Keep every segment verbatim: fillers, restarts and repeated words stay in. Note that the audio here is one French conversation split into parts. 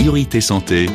Priorité Santé.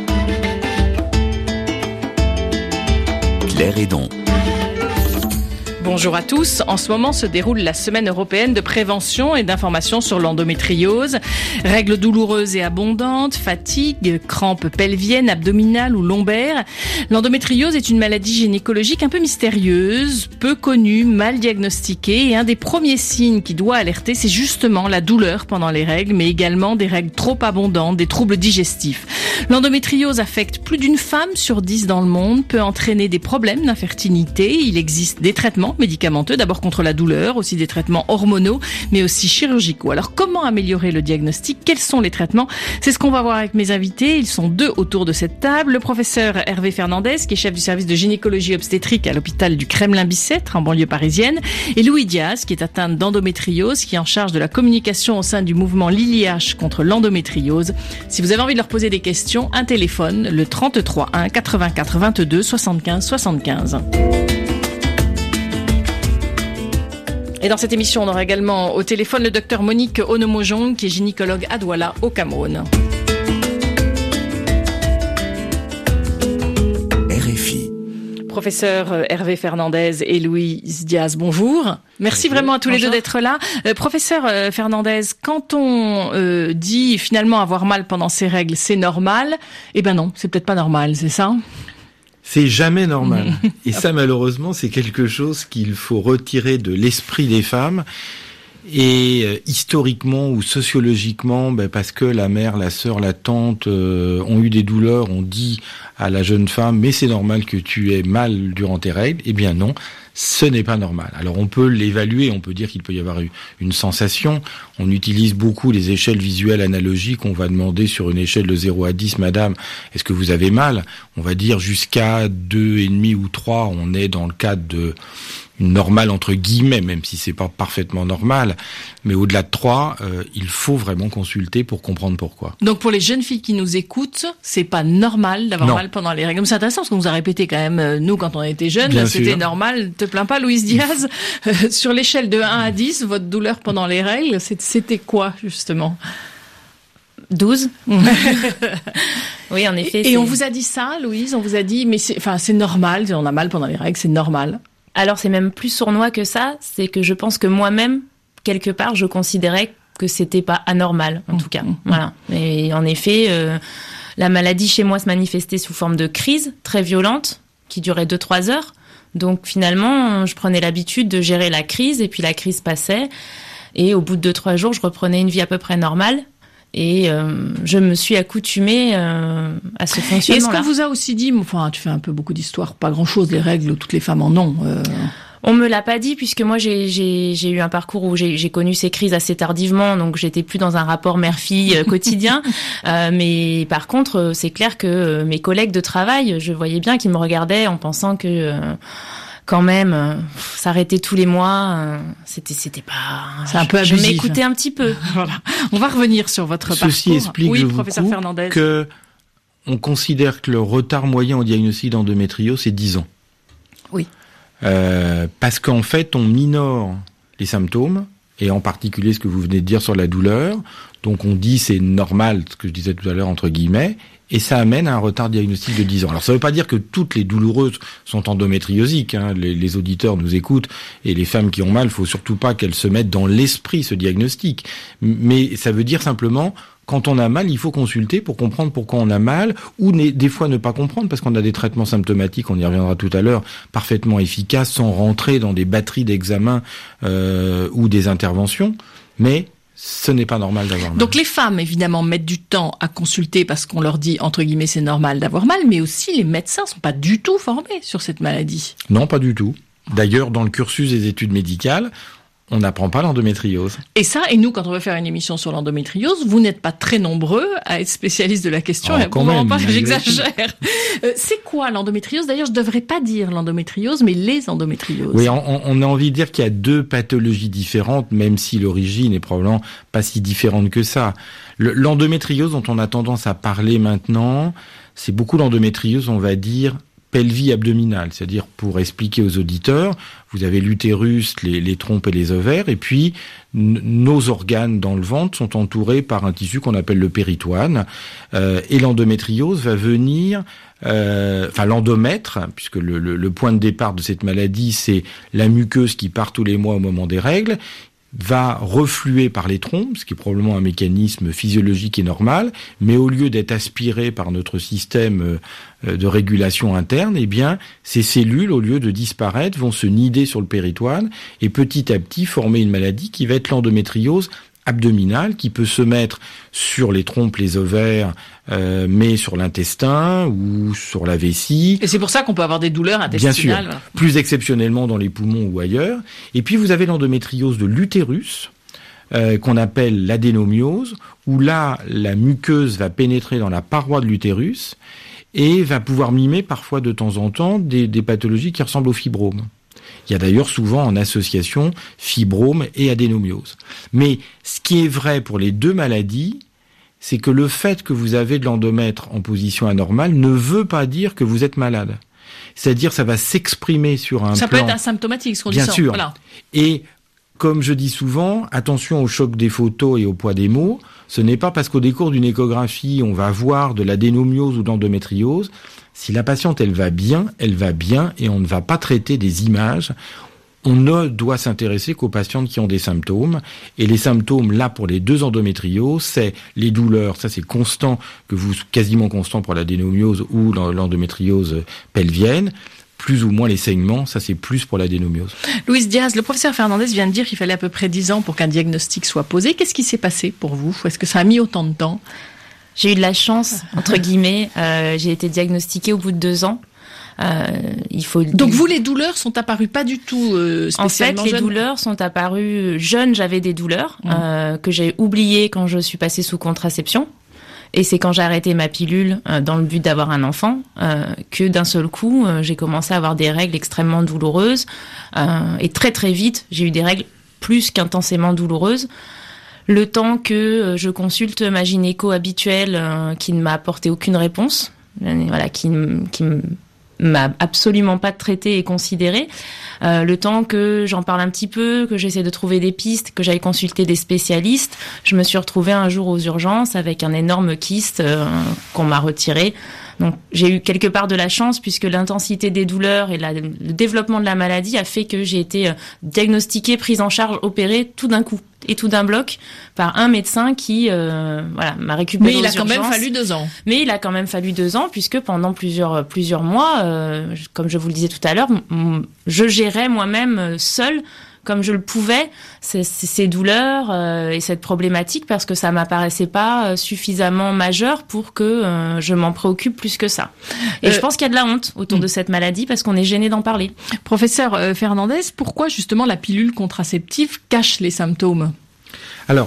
Claire Hédon. Bonjour à tous. En ce moment se déroule la semaine européenne de prévention et d'information sur l'endométriose. Règles douloureuses et abondantes, fatigue, crampes pelviennes, abdominales ou lombaires. L'endométriose est une maladie gynécologique un peu mystérieuse, peu connue, mal diagnostiquée. Et un des premiers signes qui doit alerter, c'est justement la douleur pendant les règles, mais également des règles trop abondantes, des troubles digestifs. L'endométriose affecte plus d'une femme sur dix dans le monde, peut entraîner des problèmes d'infertilité. Il existe des traitements médicamenteux, d'abord contre la douleur, aussi des traitements hormonaux, mais aussi chirurgicaux. Alors, comment améliorer le diagnostic? Quels sont les traitements? C'est ce qu'on va voir avec mes invités. Ils sont deux autour de cette table. Le professeur Hervé Fernandez, qui est chef du service de gynécologie obstétrique à l'hôpital du Kremlin-Bicêtre, en banlieue parisienne, et Louis Diaz, qui est atteinte d'endométriose, qui est en charge de la communication au sein du mouvement Lily H contre l'endométriose. Si vous avez envie de leur poser des questions, un téléphone, le trente-trois un quatre-vingt-quatre vingt-deux soixante-quinze soixante-quinze. Et dans cette émission, on aura également au téléphone le docteur Monique Onomojong, qui est gynécologue à Douala, au Cameroun. R F I. Professeur Hervé Fernandez et Louis Diaz, bonjour. Merci bonjour. Vraiment à tous bonjour. Les deux d'être là. Euh, professeur euh, Fernandez, quand on euh, dit finalement avoir mal pendant ses règles, c'est normal, eh ben non, c'est peut-être pas normal, c'est ça ? C'est jamais normal. Et ça, malheureusement, c'est quelque chose qu'il faut retirer de l'esprit des femmes. Et euh, historiquement ou sociologiquement, ben, parce que la mère, la sœur, la tante euh, ont eu des douleurs, on dit à la jeune femme, mais c'est normal que tu aies mal durant tes règles. Eh bien non, ce n'est pas normal. Alors on peut l'évaluer, on peut dire qu'il peut y avoir une sensation. On utilise beaucoup les échelles visuelles analogiques. On va demander sur une échelle de zéro à dix, madame, est-ce que vous avez mal? On va dire jusqu'à deux virgule cinq ou trois, on est dans le cadre de normal entre guillemets, même si c'est pas parfaitement normal, mais au-delà de trois, euh, il faut vraiment consulter pour comprendre pourquoi. Donc pour les jeunes filles qui nous écoutent, c'est pas normal d'avoir non. mal pendant les règles. C'est intéressant parce qu'on nous a répété quand même, euh, nous quand on était jeunes, Bien c'était sûr. normal. Te plains pas, Louise Diaz. euh, sur l'échelle de un à dix, votre douleur pendant les règles, c'était quoi justement? douze. Oui, en effet. Et, et on vous a dit ça, Louise? On vous a dit, mais c'est, enfin, c'est normal, on a mal pendant les règles, c'est normal. Alors c'est même plus sournois que ça, c'est que je pense que moi-même, quelque part, je considérais que c'était pas anormal, en mmh, tout cas. Mmh. Voilà. Et en effet, euh, la maladie chez moi se manifestait sous forme de crise très violente, qui durait deux trois heures. Donc finalement, je prenais l'habitude de gérer la crise, et puis la crise passait. Et au bout de deux trois jours, je reprenais une vie à peu près normale. Et euh, je me suis accoutumée euh, à ce fonctionnement-là. Est-ce qu'on vous a aussi dit, enfin, tu fais un peu beaucoup d'histoires, pas grand-chose, les règles, toutes les femmes en ont. Euh... On me l'a pas dit puisque moi j'ai j'ai j'ai eu un parcours où j'ai j'ai connu ces crises assez tardivement, donc j'étais plus dans un rapport mère-fille euh, quotidien. euh, mais par contre, c'est clair que euh, mes collègues de travail, je voyais bien qu'ils me regardaient en pensant que euh, quand même, euh, s'arrêter tous les mois, euh, c'était c'était pas. C'est un peu abusif. Je m'écoutais un petit peu. Voilà. On va revenir sur votre Ceci parcours. Ceci explique, oui, je professeur vous coupe, Fernandez, que on considère que le retard moyen au diagnostic d'endométriose c'est dix ans. Oui. Euh, parce qu'en fait, on minore les symptômes et en particulier ce que vous venez de dire sur la douleur. Donc on dit c'est normal, ce que je disais tout à l'heure entre guillemets. Et ça amène à un retard diagnostique de dix ans. Alors ça ne veut pas dire que toutes les douloureuses sont endométriosiques. Hein. Les, les auditeurs nous écoutent et les femmes qui ont mal, il faut surtout pas qu'elles se mettent dans l'esprit ce diagnostic. Mais ça veut dire simplement, quand on a mal, il faut consulter pour comprendre pourquoi on a mal, ou des fois ne pas comprendre parce qu'on a des traitements symptomatiques, on y reviendra tout à l'heure, parfaitement efficaces, sans rentrer dans des batteries d'examens euh, ou des interventions. Mais ce n'est pas normal d'avoir mal. Donc les femmes, évidemment, mettent du temps à consulter parce qu'on leur dit, entre guillemets, c'est normal d'avoir mal, mais aussi les médecins sont pas du tout formés sur cette maladie. Non, pas du tout. D'ailleurs, dans le cursus des études médicales, on n'apprend pas l'endométriose. Et ça, et nous, quand on veut faire une émission sur l'endométriose, vous n'êtes pas très nombreux à être spécialistes de la question. Oh, quand même, pas, j'exagère. Euh, c'est quoi l'endométriose? D'ailleurs, je devrais pas dire l'endométriose, mais les endométrioses. Oui, on, on a envie de dire qu'il y a deux pathologies différentes, même si l'origine est probablement pas si différente que ça. Le, l'endométriose dont on a tendance à parler maintenant, c'est beaucoup l'endométriose, on va dire, pelvie abdominale, c'est-à-dire pour expliquer aux auditeurs, vous avez l'utérus, les, les trompes et les ovaires, et puis n- nos organes dans le ventre sont entourés par un tissu qu'on appelle le péritoine, euh, et l'endométriose va venir, euh, enfin l'endomètre, puisque le, le, le point de départ de cette maladie, c'est la muqueuse qui part tous les mois au moment des règles, va refluer par les trompes, ce qui est probablement un mécanisme physiologique et normal, mais au lieu d'être aspiré par notre système de régulation interne, eh bien, ces cellules, au lieu de disparaître, vont se nider sur le péritoine et petit à petit former une maladie qui va être l'endométriose abdominale, qui peut se mettre sur les trompes, les ovaires, euh, mais sur l'intestin ou sur la vessie. Et c'est pour ça qu'on peut avoir des douleurs intestinales. Bien sûr, plus exceptionnellement dans les poumons ou ailleurs. Et puis vous avez l'endométriose de l'utérus, euh, qu'on appelle l'adénomiose, où là, la muqueuse va pénétrer dans la paroi de l'utérus et va pouvoir mimer parfois de temps en temps des, des pathologies qui ressemblent au fibrome. Il y a d'ailleurs souvent en association fibrome et adénomiose. Mais ce qui est vrai pour les deux maladies, c'est que le fait que vous avez de l'endomètre en position anormale ne veut pas dire que vous êtes malade. C'est-à-dire, ça va s'exprimer sur un ça plan... Ça peut être asymptomatique, ce qu'on dit. Bien ça. sûr. Voilà. Et comme je dis souvent, attention au choc des photos et au poids des mots. Ce n'est pas parce qu'au décours d'une échographie, on va voir de l'adénomiose ou de l'endométriose. Si la patiente, elle va bien, elle va bien, et on ne va pas traiter des images. On ne doit s'intéresser qu'aux patientes qui ont des symptômes. Et les symptômes, là, pour les deux endométrioses, c'est les douleurs, ça c'est constant, que vous, quasiment constant pour l'adénomiose ou l'endométriose pelvienne. Plus ou moins les saignements, ça c'est plus pour l'adénomiose. Louise Diaz, le professeur Fernandez vient de dire qu'il fallait à peu près dix ans pour qu'un diagnostic soit posé. Qu'est-ce qui s'est passé pour vous? Est-ce que ça a mis autant de temps? J'ai eu de la chance, entre guillemets. Euh, j'ai été diagnostiquée au bout de deux ans. Euh, il faut. Donc vous, les douleurs sont apparues pas du tout euh, spécialement En fait, les jeunes. douleurs sont apparues jeunes. J'avais des douleurs mmh. euh, que j'ai oubliées quand je suis passée sous contraception. Et c'est quand j'ai arrêté ma pilule euh, dans le but d'avoir un enfant euh, que d'un seul coup, euh, j'ai commencé à avoir des règles extrêmement douloureuses. Euh, et très très vite, j'ai eu des règles plus qu'intensément douloureuses. Le temps que euh, je consulte ma gynéco habituelle euh, qui ne m'a apporté aucune réponse, euh, voilà, qui, qui m'a absolument pas traité et considéré. Euh, le temps que j'en parle un petit peu, que j'essaie de trouver des pistes, que j'aille consulter des spécialistes, je me suis retrouvée un jour aux urgences avec un énorme kyste euh, qu'on m'a retiré. Donc j'ai eu quelque part de la chance puisque l'intensité des douleurs et la, le développement de la maladie a fait que j'ai été euh, diagnostiquée, prise en charge, opérée tout d'un coup et tout d'un bloc par un médecin qui euh, voilà m'a récupéré. Mais il aux a quand urgences. même fallu deux ans. Mais il a quand même fallu deux ans puisque pendant plusieurs plusieurs mois, euh, comme je vous le disais tout à l'heure, m- je gérais moi-même seule, comme je le pouvais, ces, ces douleurs euh, et cette problématique parce que ça m'apparaissait pas suffisamment majeur pour que euh, je m'en préoccupe plus que ça. Et euh, je pense qu'il y a de la honte autour mmh. de cette maladie parce qu'on est gêné d'en parler. Professeur euh, Fernandez, pourquoi justement la pilule contraceptive cache les symptômes? Alors,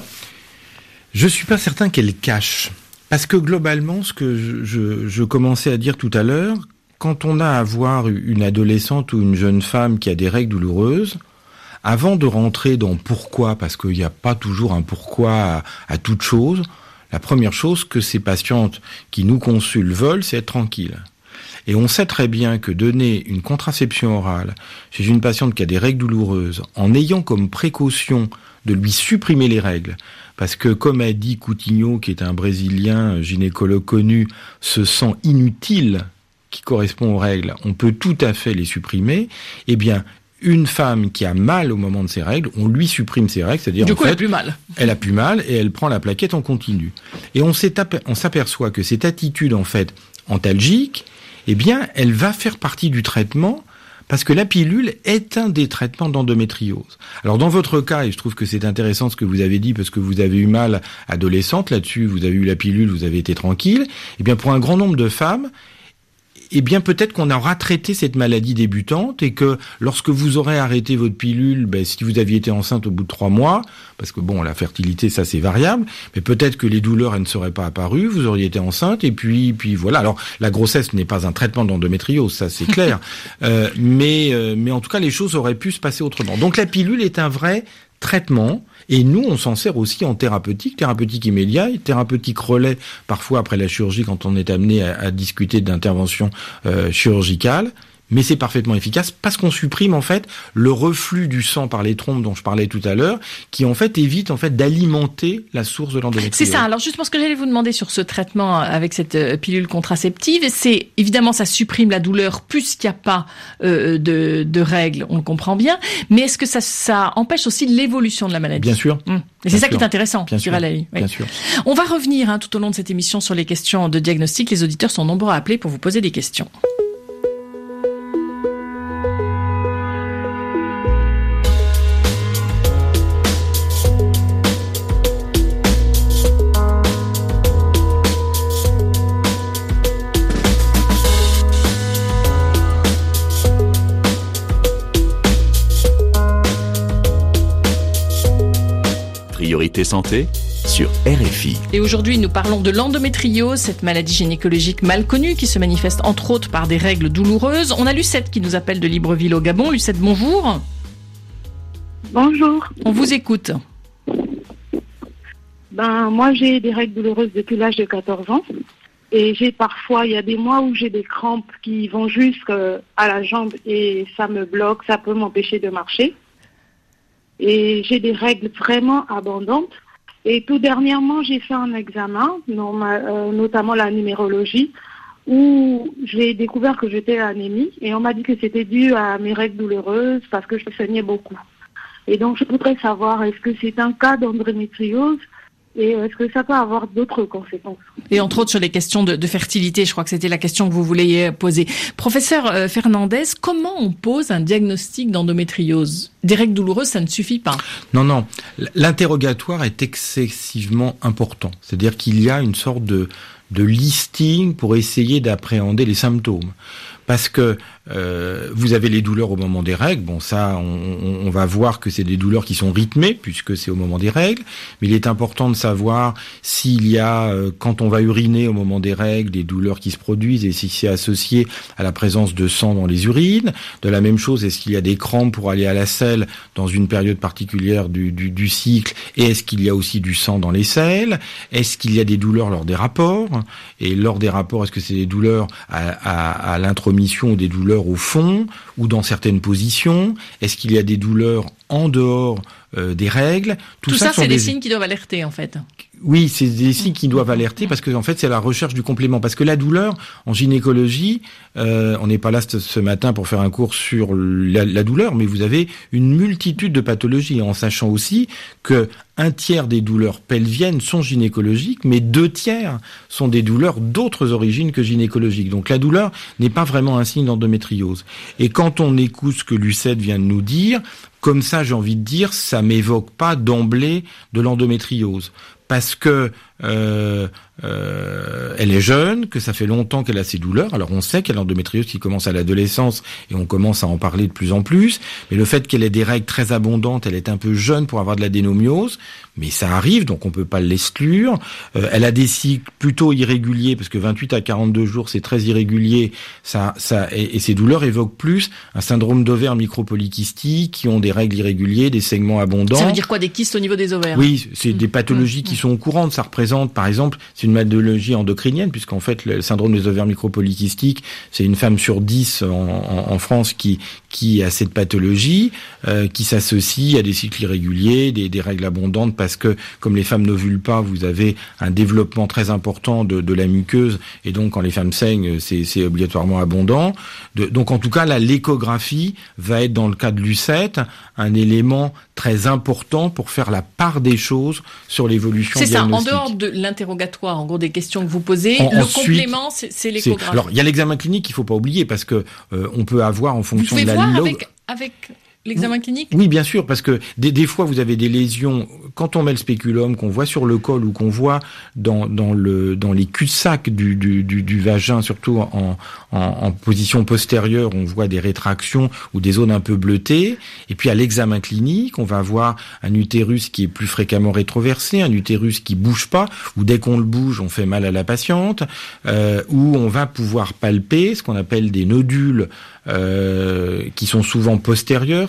je suis pas certain qu'elle cache. Parce que globalement, ce que je, je, je commençais à dire tout à l'heure, quand on a à voir une adolescente ou une jeune femme qui a des règles douloureuses, avant de rentrer dans pourquoi, parce qu'il n'y a pas toujours un pourquoi à, à toute chose, la première chose que ces patientes qui nous consultent veulent, c'est être tranquilles. Et on sait très bien que donner une contraception orale chez une patiente qui a des règles douloureuses, en ayant comme précaution de lui supprimer les règles, parce que comme a dit Coutinho, qui est un Brésilien gynécologue connu, ce sang inutile qui correspond aux règles, on peut tout à fait les supprimer, eh bien, une femme qui a mal au moment de ses règles, on lui supprime ses règles, c'est-à-dire du en coup, fait, elle a plus mal. Elle a plus mal et elle prend la plaquette en continu. Et on, on s'aperçoit que cette attitude, en fait, antalgique, eh bien, elle va faire partie du traitement parce que la pilule est un des traitements d'endométriose. Alors, dans votre cas, et je trouve que c'est intéressant ce que vous avez dit parce que vous avez eu mal adolescente là-dessus, vous avez eu la pilule, vous avez été tranquille. Eh bien, pour un grand nombre de femmes, eh bien, peut-être qu'on aura traité cette maladie débutante et que lorsque vous aurez arrêté votre pilule, ben, si vous aviez été enceinte au bout de trois mois, parce que bon, la fertilité, ça c'est variable, mais peut-être que les douleurs, elles ne seraient pas apparues, vous auriez été enceinte et puis, puis voilà. Alors, la grossesse n'est pas un traitement d'endométriose, ça c'est clair, euh, mais, euh, mais en tout cas, les choses auraient pu se passer autrement. Donc, la pilule est un vrai traitement Et nous, on s'en sert aussi en thérapeutique, thérapeutique immédiate, thérapeutique relais, parfois après la chirurgie, quand on est amené à, à discuter d'intervention euh, chirurgicale. Mais c'est parfaitement efficace parce qu'on supprime en fait le reflux du sang par les trompes dont je parlais tout à l'heure, qui en fait évite en fait d'alimenter la source de l'endométriose. C'est ça. Alors justement, ce que j'allais vous demander sur ce traitement avec cette pilule contraceptive, c'est évidemment ça supprime la douleur puisqu'il n'y a pas euh, de, de règles, on le comprend bien. Mais est-ce que ça, ça empêche aussi l'évolution de la maladie ? Bien sûr. Hum. Et c'est ça qui est intéressant, bien sûr, oui. Bien sûr. On va revenir hein, tout au long de cette émission sur les questions de diagnostic. Les auditeurs sont nombreux à appeler pour vous poser des questions. Priorité santé sur R F I. Et aujourd'hui, nous parlons de l'endométriose, cette maladie gynécologique mal connue qui se manifeste entre autres par des règles douloureuses. On a Lucette qui nous appelle de Libreville au Gabon. Lucette, bonjour. Bonjour. On vous écoute. Ben, moi, j'ai des règles douloureuses depuis l'âge de quatorze ans. Et j'ai parfois, il y a des mois où j'ai des crampes qui vont jusqu'à la jambe et ça me bloque, ça peut m'empêcher de marcher. Et j'ai des règles vraiment abondantes. Et tout dernièrement, j'ai fait un examen, notamment la numérologie, où j'ai découvert que j'étais anémie. Et on m'a dit que c'était dû à mes règles douloureuses parce que je saignais beaucoup. Et donc, je voudrais savoir, est-ce que c'est un cas d'endométriose et est-ce que ça peut avoir d'autres conséquences ? Et entre autres sur les questions de, de fertilité, je crois que c'était la question que vous vouliez poser. Professeur euh, Fernandez, comment on pose un diagnostic d'endométriose ? Des règles douloureuses, ça ne suffit pas. Non, non. L'interrogatoire est excessivement important. C'est-à-dire qu'il y a une sorte de, de listing pour essayer d'appréhender les symptômes. Parce que euh, vous avez les douleurs au moment des règles. Bon, ça, on, on va voir que c'est des douleurs qui sont rythmées puisque c'est au moment des règles. Mais il est important de savoir s'il y a, euh, quand on va uriner au moment des règles, des douleurs qui se produisent et si c'est associé à la présence de sang dans les urines. De la même chose, est-ce qu'il y a des crampes pour aller à la selle dans une période particulière du, du, du cycle? Et est-ce qu'il y a aussi du sang dans les selles? Est-ce qu'il y a des douleurs lors des rapports? Et lors des rapports, est-ce que c'est des douleurs à, à, à l'intromission ou des douleurs au fond ou dans certaines positions? Est-ce qu'il y a des douleurs en dehors euh, des règles? Tout, Tout ça, ça c'est des, des signes qui doivent alerter en fait. Oui, c'est des signes qui doivent alerter parce que en fait c'est la recherche du complément. Parce que la douleur en gynécologie, euh, on n'est pas là ce matin pour faire un cours sur la, la douleur, mais vous avez une multitude de pathologies en sachant aussi que un tiers des douleurs pelviennes sont gynécologiques, mais deux tiers sont des douleurs d'autres origines que gynécologiques. Donc la douleur n'est pas vraiment un signe d'endométriose. Et quand on écoute ce que Lucette vient de nous dire, comme ça j'ai envie de dire, ça m'évoque pas d'emblée de l'endométriose. Parce que euh, euh, elle est jeune, que ça fait longtemps qu'elle a ses douleurs. Alors on sait qu'elle a l'endométriose qui commence à l'adolescence et on commence à en parler de plus en plus. Mais le fait qu'elle ait des règles très abondantes, elle est un peu jeune pour avoir de l'adénomiose, mais ça arrive, donc on peut pas l'exclure. Euh, elle a des cycles plutôt irréguliers parce que vingt-huit à quarante-deux jours, c'est très irrégulier. Ça, ça et, et ces douleurs évoquent plus un syndrome d'ovaire micropolycystique qui ont des règles irréguliers, des saignements abondants. Ça veut dire quoi, des kystes au niveau des ovaires? Oui, c'est mmh. des pathologies mmh. qui sont courantes. Ça représente, par exemple, c'est une pathologie endocrinienne, puisqu'en fait, le syndrome des ovaires micropolykystiques, c'est une femme sur dix en, en, en France qui, qui a cette pathologie, euh, qui s'associe à des cycles irréguliers, des, des règles abondantes, parce que, comme les femmes n'ovulent pas, vous avez un développement très important de, de la muqueuse, et donc, quand les femmes saignent, c'est, c'est obligatoirement abondant. De, donc, en tout cas, là, l'échographie va être, dans le cas de Lucette, un élément très important pour faire la part des choses sur l'évolution diagnostique. C'est ça, en dehors de l'interrogatoire, en gros, des questions que vous posez, en, le ensuite, complément, c'est, c'est l'échographie. C'est, alors, il y a l'examen clinique qu'il faut pas oublier, parce que euh, on peut avoir, en fonction de la voir log... avec, avec l'examen clinique? Oui, bien sûr, parce que des, des fois, vous avez des lésions, quand on met le spéculum, qu'on voit sur le col ou qu'on voit dans, dans, le, dans les cul-de-sac du, du, du, du vagin, surtout en, en, en position postérieure, on voit des rétractions ou des zones un peu bleutées. Et puis, à l'examen clinique, on va avoir un utérus qui est plus fréquemment rétroversé, un utérus qui bouge pas, ou dès qu'on le bouge, on fait mal à la patiente, euh, où on va pouvoir palper ce qu'on appelle des nodules euh, qui sont souvent postérieurs,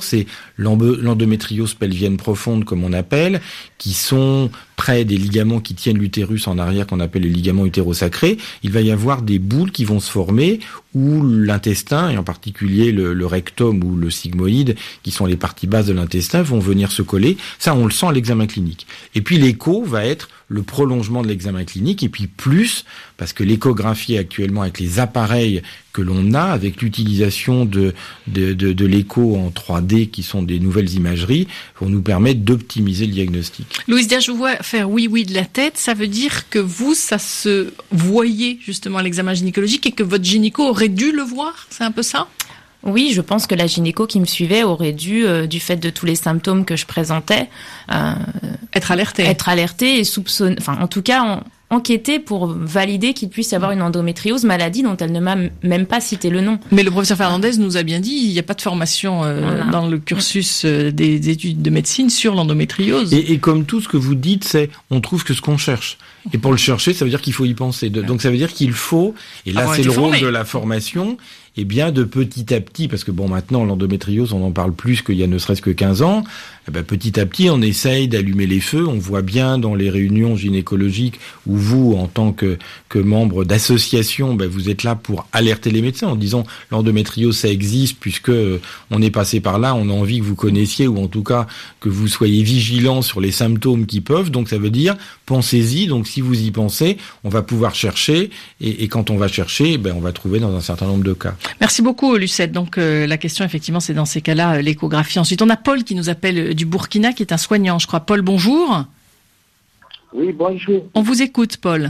c'est l'endométriose pelvienne profonde, comme on appelle, qui sont près des ligaments qui tiennent l'utérus en arrière, qu'on appelle les ligaments utérosacrés. Il va y avoir des boules qui vont se former où l'intestin, et en particulier le, le rectum ou le sigmoïde, qui sont les parties basses de l'intestin, vont venir se coller. Ça, on le sent à l'examen clinique. Et puis l'écho va être le prolongement de l'examen clinique, et puis plus, parce que l'échographie actuellement, avec les appareils que l'on a, avec l'utilisation de, de, de, de l'écho en trois D, qui sont des nouvelles imageries, vont nous permettre d'optimiser le diagnostic. Louise Diaz, je vous vois faire oui, oui de la tête. Ça veut dire que vous, ça se voyait justement à l'examen gynécologique et que votre gynéco aurait dû le voir? C'est un peu ça? Oui, je pense que la gynéco qui me suivait aurait dû, euh, du fait de tous les symptômes que je présentais, euh, être alertée. Être alertée et soupçonner, enfin, en tout cas, en, enquêter pour valider qu'il puisse y avoir une endométriose, maladie dont elle ne m'a même pas cité le nom. Mais le professeur Fernandez nous a bien dit, il n'y a pas de formation euh, voilà. dans le cursus euh, des études de médecine sur l'endométriose. Et, et comme tout ce que vous dites, c'est on trouve que ce qu'on cherche. Et pour le chercher, ça veut dire qu'il faut y penser. Donc ça veut dire qu'il faut, et là c'est le rôle formé. de la formation, et bien de petit à petit, parce que bon maintenant l'endométriose on en parle plus qu'il y a ne serait-ce que quinze ans, eh ben, petit à petit on essaye d'allumer les feux. On voit bien dans les réunions gynécologiques où vous, en tant que, que membre d'association, ben, vous êtes là pour alerter les médecins en disant l'endométriose ça existe puisque on est passé par là, on a envie que vous connaissiez ou en tout cas que vous soyez vigilants sur les symptômes qui peuvent. Donc ça veut dire pensez-y. Donc si vous y pensez, on va pouvoir chercher et, et quand on va chercher, ben, on va trouver dans un certain nombre de cas. Merci beaucoup Lucette. Donc euh, la question effectivement c'est dans ces cas-là euh, l'échographie. Ensuite on a Paul qui nous appelle euh, du Burkina qui est un soignant je crois. Paul, bonjour. Oui, bonjour. On vous écoute Paul.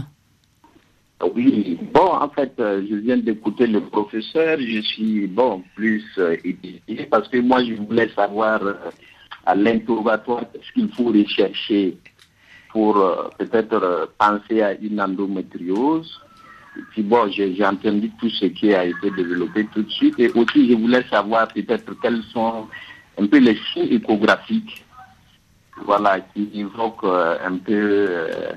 Oui, bon en fait euh, je viens d'écouter le professeur, je suis bon plus euh, édifié parce que moi je voulais savoir euh, à l'interrogatoire ce qu'il faut rechercher pour euh, peut-être euh, penser à une endométriose. Et puis bon, j'ai, j'ai entendu tout ce qui a été développé tout de suite. Et aussi, je voulais savoir peut-être quels sont un peu les signes échographiques, voilà, qui évoquent euh, un peu... Euh,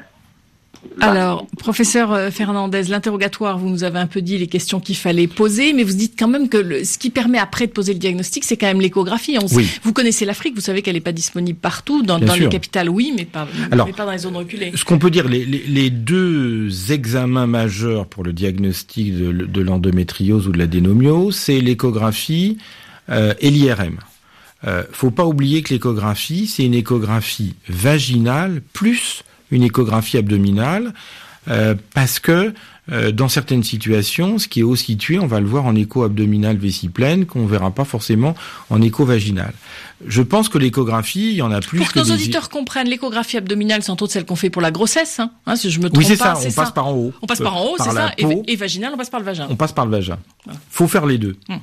Alors, professeur Fernandez, l'interrogatoire, vous nous avez un peu dit les questions qu'il fallait poser, mais vous dites quand même que le, ce qui permet après de poser le diagnostic, c'est quand même l'échographie. On oui. s- vous connaissez l'Afrique, vous savez qu'elle n'est pas disponible partout, dans, dans les capitales, oui, mais pas, Alors, mais pas dans les zones reculées. Ce qu'on peut dire, les, les, les deux examens majeurs pour le diagnostic de, de l'endométriose ou de l'adénomiose, c'est l'échographie euh, et l'I R M. Euh, faut pas oublier que l'échographie, c'est une échographie vaginale plus une échographie abdominale, euh, parce que euh, dans certaines situations, ce qui est haut situé, on va le voir en écho abdominal vessie pleine, qu'on verra pas forcément en écho vaginal. Je pense que l'échographie, il y en a plus pour que, que nos des... auditeurs comprennent, l'échographie abdominale, c'est entre autres celle qu'on fait pour la grossesse, hein, hein si je me trompe oui, c'est pas, ça, c'est on ça. passe par en haut. On passe par en haut, par c'est ça, peau, et, et vaginal, on passe par le vagin. On passe par le vagin. Ouais. Faut faire les deux. Hum.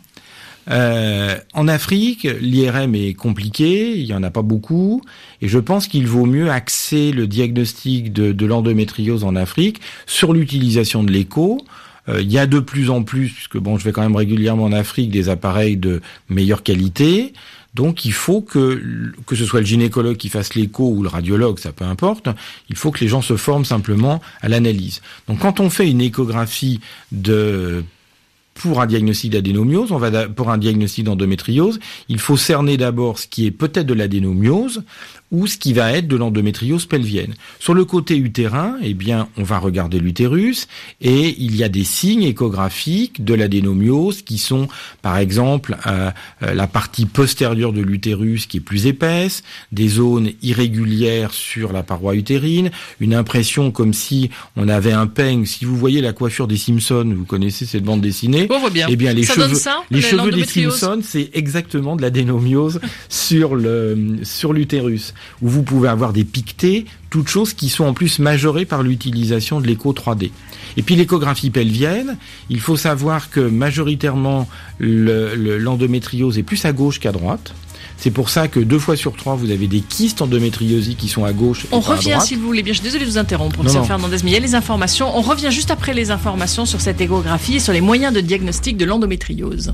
Euh, en Afrique, l'I R M est compliqué, il y en a pas beaucoup, et je pense qu'il vaut mieux axer le diagnostic de, de l'endométriose en Afrique sur l'utilisation de l'écho. Euh, il y a de plus en plus, puisque bon, je vais quand même régulièrement en Afrique, des appareils de meilleure qualité. Donc il faut que, que ce soit le gynécologue qui fasse l'écho ou le radiologue, ça peu importe, il faut que les gens se forment simplement à l'analyse. Donc quand on fait une échographie de pour un diagnostic d'adénomiose, on va pour un diagnostic d'endométriose, il faut cerner d'abord ce qui est peut-être de l'adénomiose ou ce qui va être de l'endométriose pelvienne. Sur le côté utérin, eh bien, on va regarder l'utérus et il y a des signes échographiques de l'adénomiose qui sont, par exemple, euh, la partie postérieure de l'utérus qui est plus épaisse, des zones irrégulières sur la paroi utérine, une impression comme si on avait un peigne. Si vous voyez la coiffure des Simpsons, vous connaissez cette bande dessinée, on voit bien. Eh bien, les ça cheveux, donne ça, les cheveux des Simpsons, c'est exactement de l'adénomiose sur le sur l'utérus, où vous pouvez avoir des piquetés, toutes choses qui sont en plus majorées par l'utilisation de l'écho trois D. Et puis l'échographie pelvienne, il faut savoir que majoritairement le, le, l'endométriose est plus à gauche qu'à droite. C'est pour ça que deux fois sur trois, vous avez des kystes endométriosiques qui sont à gauche et On pas revient, à droite. si vous voulez bien. Je suis désolée de vous interrompre, professeur Fernandez, mais il y a les informations. On revient juste après les informations sur cette échographie et sur les moyens de diagnostic de l'endométriose.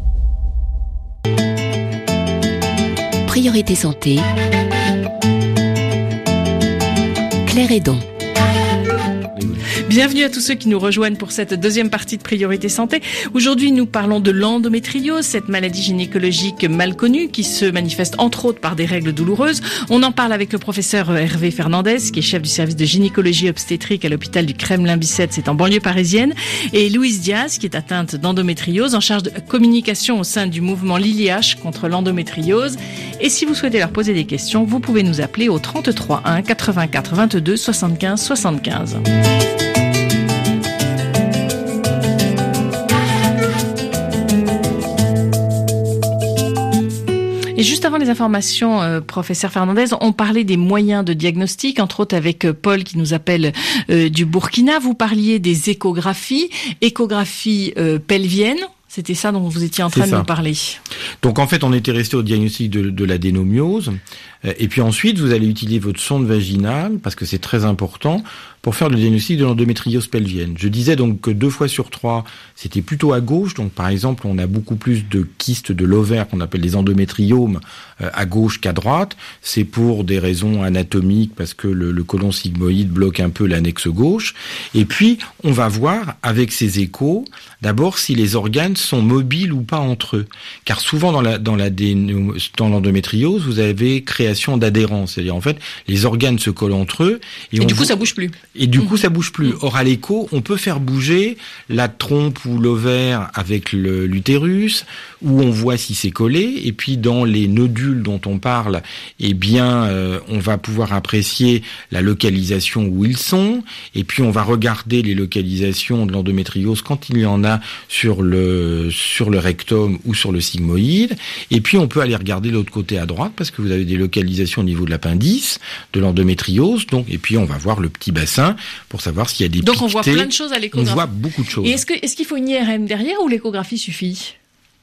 Priorité santé. Claire Hédon. Bienvenue à tous ceux qui nous rejoignent pour cette deuxième partie de Priorité Santé. Aujourd'hui, nous parlons de l'endométriose, cette maladie gynécologique mal connue qui se manifeste entre autres par des règles douloureuses. On en parle avec le professeur Hervé Fernandez, qui est chef du service de gynécologie obstétrique à l'hôpital du Kremlin-Bicêtre, c'est en banlieue parisienne, et Louise Diaz, qui est atteinte d'endométriose, en charge de communication au sein du mouvement Liliache contre l'endométriose. Et si vous souhaitez leur poser des questions, vous pouvez nous appeler au trente-trois un quatre-vingt-quatre vingt-deux soixante-quinze soixante-quinze. Et juste avant les informations, euh, professeur Fernandez, on parlait des moyens de diagnostic, entre autres avec euh, Paul qui nous appelle euh, du Burkina. Vous parliez des échographies, échographies euh, pelviennes. C'était ça dont vous étiez en train de nous parler. Donc en fait, on était resté au diagnostic de, de l'adénomiose. Et puis ensuite, vous allez utiliser votre sonde vaginale, parce que c'est très important, pour faire le diagnostic de l'endométriose pelvienne. Je disais donc que deux fois sur trois, c'était plutôt à gauche. Donc par exemple, on a beaucoup plus de kystes de l'ovaire qu'on appelle les endométriomes à gauche qu'à droite. C'est pour des raisons anatomiques, parce que le, le côlon sigmoïde bloque un peu l'annexe gauche. Et puis, on va voir avec ces échos, d'abord si les organes sont mobiles ou pas entre eux. Car souvent dans la dans la dans l'endométriose, vous avez création d'adhérence, c'est-à-dire en fait les organes se collent entre eux et, et du coup ça bouge plus. Et du coup ça bouge plus. Or à l'écho, on peut faire bouger la trompe ou l'ovaire avec le, l'utérus, où on voit si c'est collé. Et puis dans les nodules dont on parle, eh bien euh, on va pouvoir apprécier la localisation où ils sont. Et puis on va regarder les localisations de l'endométriose quand il y en a sur le sur le rectum ou sur le sigmoïde. Et puis on peut aller regarder l'autre côté à droite, parce que vous avez des localisations au niveau de l'appendice, de l'endométriose. Donc, et puis on va voir le petit bassin pour savoir s'il y a des donc piquetés. On voit plein de choses à l'échographie. On voit beaucoup de choses. Et est-ce que est-ce qu'il faut une I R M derrière ou l'échographie suffit ?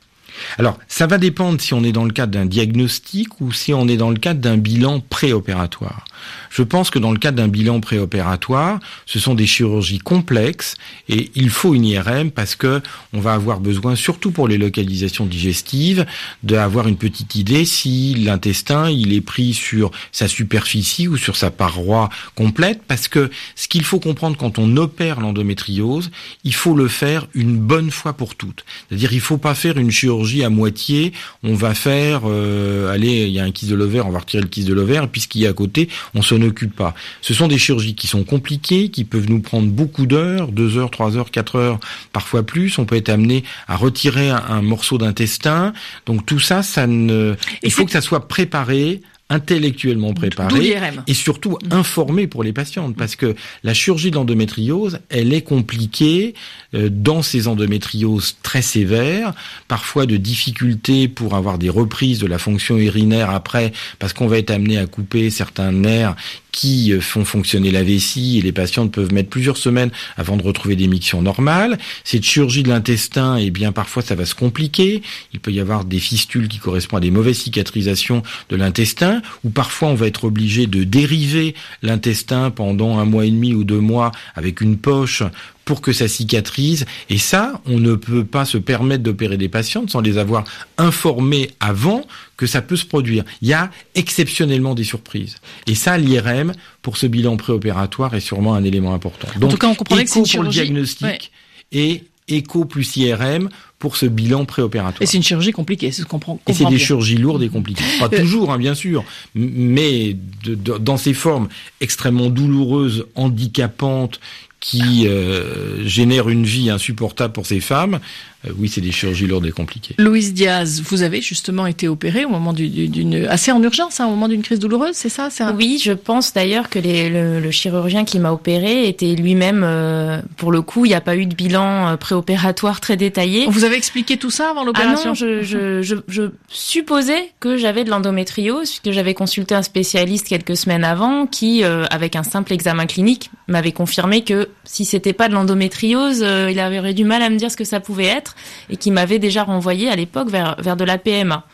Alors, ça va dépendre si on est dans le cadre d'un diagnostic ou si on est dans le cadre d'un bilan préopératoire. Je pense que dans le cadre d'un bilan préopératoire, ce sont des chirurgies complexes et il faut une I R M parce que on va avoir besoin, surtout pour les localisations digestives, d'avoir une petite idée si l'intestin il est pris sur sa superficie ou sur sa paroi complète, parce que ce qu'il faut comprendre quand on opère l'endométriose, il faut le faire une bonne fois pour toutes. C'est-à-dire il faut pas faire une chirurgie à moitié, on va faire, euh, allez, il y a un kyste de l'ovaire, on va retirer le kyste de l'ovaire, et puis ce qu'il y a à côté, on s'en occupe pas. Ce sont des chirurgies qui sont compliquées, qui peuvent nous prendre beaucoup d'heures, deux heures, trois heures, quatre heures, parfois plus. On peut être amené à retirer un, un morceau d'intestin. Donc tout ça, ça ne, il faut que ça soit préparé, intellectuellement préparé et surtout informé pour les patientes, parce que la chirurgie de l'endométriose, elle est compliquée euh, dans ces endométrioses très sévères, parfois de difficultés pour avoir des reprises de la fonction urinaire après, parce qu'on va être amené à couper certains nerfs qui font fonctionner la vessie et les patientes peuvent mettre plusieurs semaines avant de retrouver des mictions normales. Cette chirurgie de l'intestin, eh bien parfois ça va se compliquer. Il peut y avoir des fistules qui correspondent à des mauvaises cicatrisations de l'intestin, ou parfois on va être obligé de dériver l'intestin pendant un mois et demi ou deux mois avec une poche pour que ça cicatrise. Et ça, on ne peut pas se permettre d'opérer des patientes sans les avoir informées avant que ça peut se produire. Il y a exceptionnellement des surprises. Et ça, l'I R M, pour ce bilan préopératoire, est sûrement un élément important. Donc, en tout cas, on comprenait que c'est une chirurgie pour le diagnostic ouais. et écho plus I R M pour ce bilan préopératoire. Et c'est une chirurgie compliquée, c'est ce qu'on comprend. Et c'est des chirurgies lourdes et compliquées. Pas euh... toujours, hein, bien sûr, mais de, de, dans ces formes extrêmement douloureuses, handicapantes, qui euh, génère une vie insupportable pour ces femmes, euh, oui, c'est des chirurgies lourdes et compliquées. Louise Diaz, vous avez justement été opérée au moment du, d'une assez en urgence, hein, au moment d'une crise douloureuse, c'est ça, c'est un... Oui, je pense d'ailleurs que les, le, le chirurgien qui m'a opérée était lui-même, euh, pour le coup, il n'y a pas eu de bilan euh, préopératoire très détaillé. Vous avez expliqué tout ça avant l'opération ? Ah non, je, je, je, je supposais que j'avais de l'endométriose, puisque j'avais consulté un spécialiste quelques semaines avant, qui, euh, avec un simple examen clinique, m'avait confirmé que si c'était pas de l'endométriose, euh, il avait du mal à me dire ce que ça pouvait être, et qui m'avait déjà renvoyé à l'époque vers, vers de la P M A.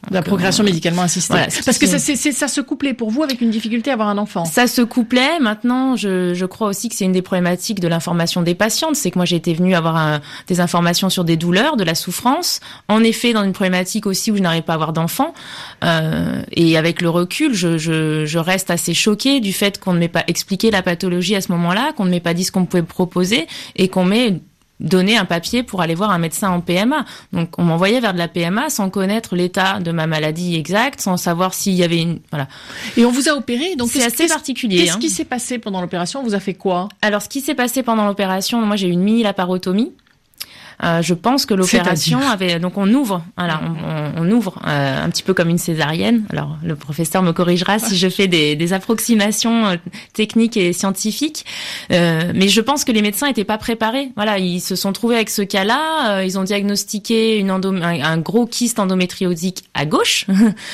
La procréation euh, médicalement assistée. Voilà, parce que ça, c'est, c'est, ça se couplait pour vous avec une difficulté à avoir un enfant. Ça se couplait. Maintenant, je, je crois aussi que c'est une des problématiques de l'information des patientes. C'est que moi, j'ai été venue avoir un, des informations sur des douleurs, de la souffrance. En effet, dans une problématique aussi où je n'arrive pas à avoir d'enfant. Euh, et avec le recul, je, je, je reste assez choquée du fait qu'on ne m'ait pas expliqué la pathologie à ce moment-là, qu'on ne m'ait pas dit ce qu'on pouvait proposer et qu'on m'ait donné un papier pour aller voir un médecin en P M A. Donc, on m'envoyait vers de la P M A sans connaître l'état de ma maladie exacte, sans savoir s'il y avait une, voilà. Et on vous a opéré, donc c'est assez qu'est-ce, particulier. Qu'est-ce hein. qui s'est passé pendant l'opération? On vous a fait quoi? Alors, ce qui s'est passé pendant l'opération, moi, j'ai eu une mini-laparotomie. Euh, je pense que l'opération C'est-à-dire avait donc on ouvre voilà on, on, on ouvre euh, un petit peu comme une césarienne. Alors le professeur me corrigera si je fais des, des approximations euh, techniques et scientifiques, euh, mais je pense que les médecins étaient pas préparés. Voilà, ils se sont trouvés avec ce cas-là, euh, ils ont diagnostiqué une endom- un, un gros kyste endométriosique à gauche.